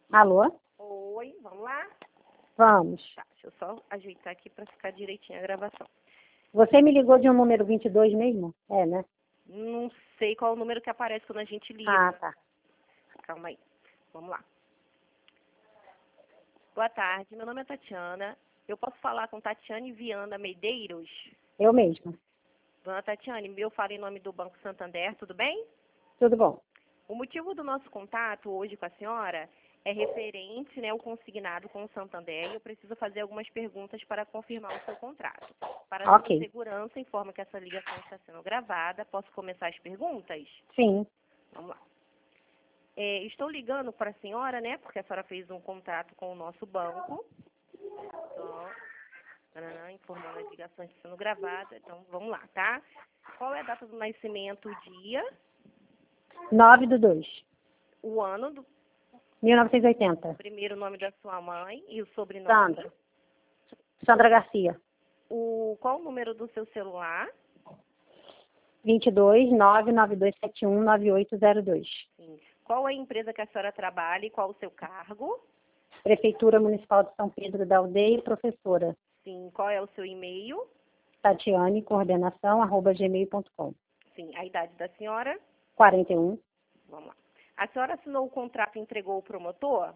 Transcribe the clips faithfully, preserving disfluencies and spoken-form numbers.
Alô? Oi, vamos lá? Vamos. Tá, deixa eu só ajeitar aqui para ficar direitinho a gravação. Você me ligou de um número vinte e dois mesmo? É, né? Não sei qual é o número que aparece quando a gente liga. Ah, tá. Calma aí. Vamos lá. Boa tarde, meu nome é Tatiana. Eu posso falar com Tatiane Viana Medeiros? Eu mesma. Dona Tatiane, eu falo em nome do Banco Santander, tudo bem? Tudo bom. O motivo do nosso contato hoje com a senhora é referente, né, ao consignado com o Santander, e eu preciso fazer algumas perguntas para confirmar o seu contrato. Para a Ok. sua segurança, informo que essa ligação está sendo gravada. Posso começar as perguntas? Sim. Vamos lá. É, estou ligando para a senhora, né, porque a senhora fez um contrato com o nosso banco. Então, taranã, informando as ligações estão sendo gravadas. Então, vamos lá, tá? Qual é a data do nascimento, o dia, nove do dois. o ano do mil novecentos e oitenta. primeiro nome da sua mãe e o sobrenome? Sandra. Sandra Garcia. O, qual o número do seu celular? vinte e dois, nove nove dois sete um, nove oito zero dois. Sim. Qual é a empresa que a senhora trabalha e qual o seu cargo? Prefeitura Municipal de São Pedro da Aldeia, professora. Sim. Qual é o seu e-mail? Tatiane, coordenação, arroba gmail ponto com. Sim. A idade da senhora? quarenta e um. Vamos lá. A senhora assinou o contrato e entregou o promotor?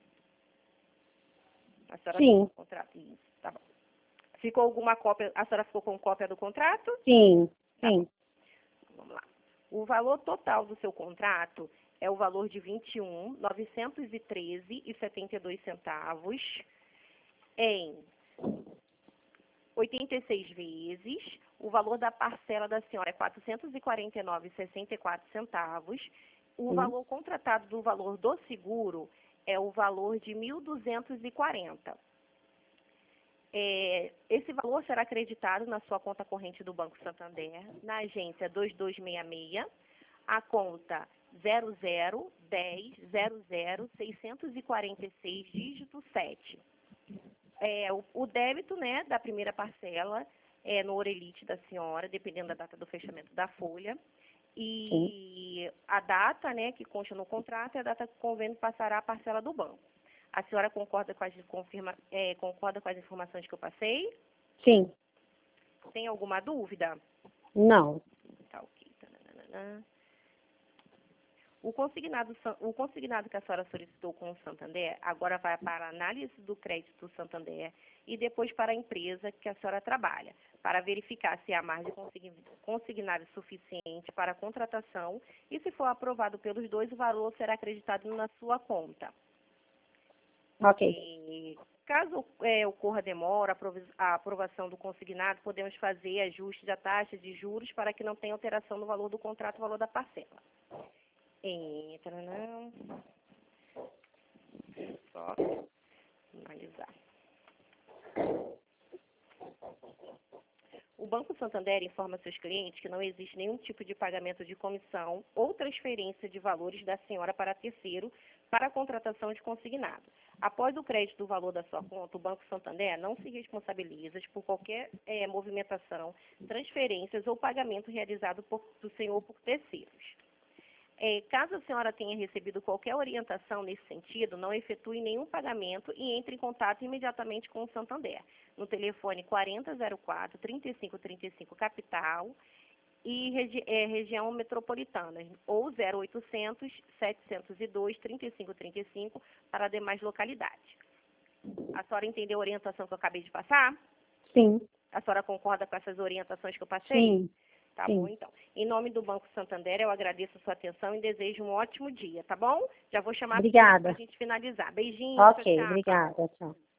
A senhora Sim. assinou o contrato? Isso, tá bom. Ficou alguma cópia? A senhora ficou com cópia do contrato? Sim. Tá Sim. bom. Vamos lá. O valor total do seu contrato é o valor de vinte e um mil novecentos e treze reais e setenta e dois centavos em oitenta e seis vezes. O valor da parcela da senhora é quatrocentos e quarenta e nove reais e sessenta e quatro centavos. O Sim. valor contratado do valor do seguro é o valor de mil duzentos e quarenta. É, esse valor será acreditado na sua conta corrente do Banco Santander, na agência dois dois seis seis, a conta zero zero dez zero zero seiscentos e quarenta e seis, dígito sete. É, o, o débito, né, da primeira parcela é no Orelite da senhora, dependendo da data do fechamento da folha. E Sim. a data, né, que consta no contrato é a data que o convênio passará a parcela do banco. A senhora concorda com as, confirma, é, concorda com as informações que eu passei? Sim. Tem alguma dúvida? Não. Tá ok. Tananana. O consignado, o consignado que a senhora solicitou com o Santander agora vai para a análise do crédito do Santander e depois para a empresa que a senhora trabalha, para verificar se há margem consignável suficiente para a contratação e, se for aprovado pelos dois, o valor será acreditado na sua conta. Ok. E, caso é, ocorra demora, a aprovação do consignado, podemos fazer ajuste da taxa de juros para que não tenha alteração no valor do contrato, valor da parcela. Entra, não. Só finalizar. O Banco Santander informa seus clientes que não existe nenhum tipo de pagamento de comissão ou transferência de valores da senhora para terceiro para a contratação de consignado. Após o crédito do valor da sua conta, o Banco Santander não se responsabiliza por qualquer é, movimentação, transferências ou pagamento realizado por, do senhor por terceiros. É, caso a senhora tenha recebido qualquer orientação nesse sentido, não efetue nenhum pagamento e entre em contato imediatamente com o Santander, no telefone quarenta zero quatro, trinta e cinco trinta e cinco, capital e regi é, região metropolitana, ou zero oitocentos, setecentos e dois, trinta e cinco trinta e cinco para demais localidades. A senhora entendeu a orientação que eu acabei de passar? Sim. A senhora concorda com essas orientações que eu passei? Sim. Tá Sim. bom, então. Em nome do Banco Santander, eu agradeço a sua atenção e desejo um ótimo dia, tá bom? Já vou chamar a senhora para Obrigada. a gente finalizar. Beijinhos, Ok, tchau, tchau. obrigada. Tchau.